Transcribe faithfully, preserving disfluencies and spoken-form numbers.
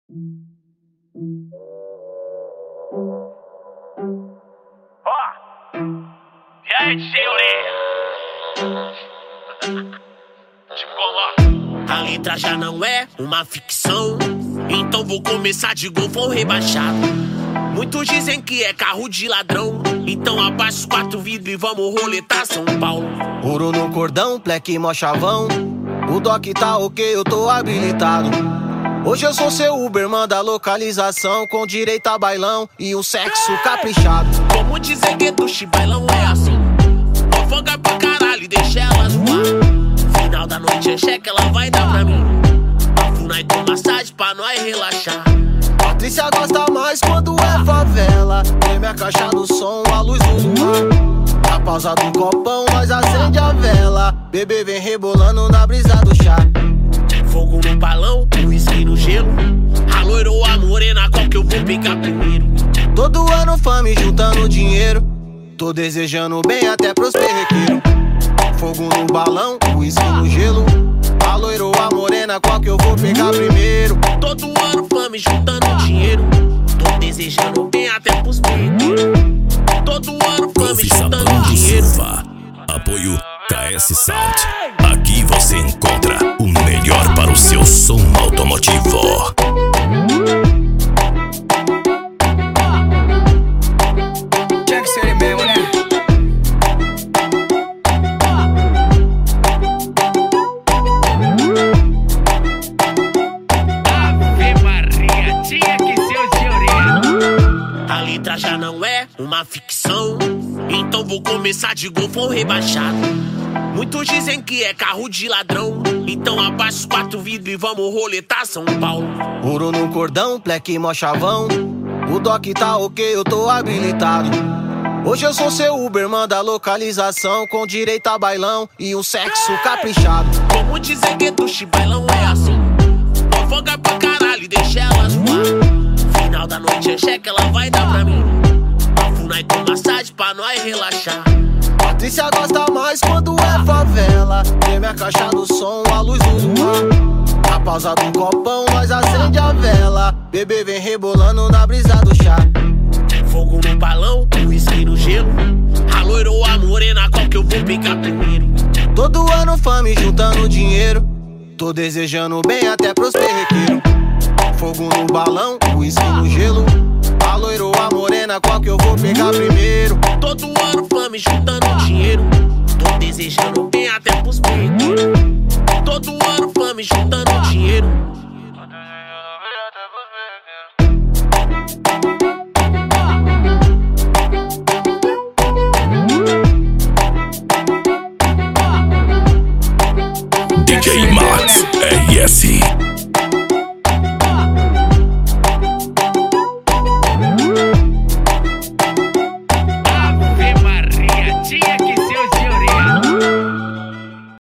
Ó, e aí, D J Orelha? Tipo como, ó. A letra já não é uma ficção, então vou começar de golfão rebaixado. Muitos dizem que é carro de ladrão, então abaixa os quatro vidros e vamos roletar São Paulo. Ouro no cordão, pleque mó chavão. O doc tá ok, eu tô habilitado. Hoje eu sou seu Uber, manda localização com direito a bailão e um sexo caprichado. Como dizer que do bailão é assim, fofoca pra caralho e deixa ela zoar. Final da noite é cheque, ela vai dar pra mim. Funai com massagem pra nós relaxar. Patrícia gosta mais quando é favela. Tem minha caixa do som, a luz do luar. Na pausa do copão, nós acende a vela. Bebê vem rebolando na brisa do chá. Fogo no balão, uísque no gelo. A loira ou a morena, qual que eu vou pegar primeiro? Todo ano fame juntando dinheiro. Tô desejando bem até pros perrequeiros. Fogo no balão, uísque no gelo. A loira ou a morena, qual que eu vou pegar primeiro? Todo ano fame juntando dinheiro. Tô desejando bem até pros perrequeiros. Todo ano fame juntando dinheiro. Apoio K S Sound. Aqui você encontra o melhor para o seu som automotivo. Tinha que ser ele mesmo, né? Ave Maria, tinha que ser o D J Orelha. A letra já não é uma ficção, então vou começar de golfão rebaixado. Muitos dizem que é carro de ladrão, então abaixa os quatro vidros e vamos roletar São Paulo. Ouro no cordão, pleque mó chavão. O doc tá ok, eu tô habilitado. Hoje eu sou seu Uber, manda localização com direito a bailão e um sexo caprichado. Como dizer que do bailão é assim, fofoca pra caralho e deixa ela zoar. Final da noite é cheque, ela vai dar pra mim. Funai com massagem pra nós relaxar. Patrícia gosta mais quando é favela. Tem minha caixa do som, a luz do luar. Na pausa do copão, nós acende a vela. Bebê vem rebolando na brisa do chá. Fogo no balão, uísque no gelo. A loira ou a morena, qual que eu vou pegar primeiro? Todo ano fame juntando dinheiro. Tô desejando bem até pros perrequeiros. Fogo no balão, uísque no gelo. A loira ou a morena, qual que eu vou pegar primeiro? Todo ano fame juntando dinheiro. Tô desejando bem até pros perrequeiros. Todo ano fame juntando dinheiro. D J Max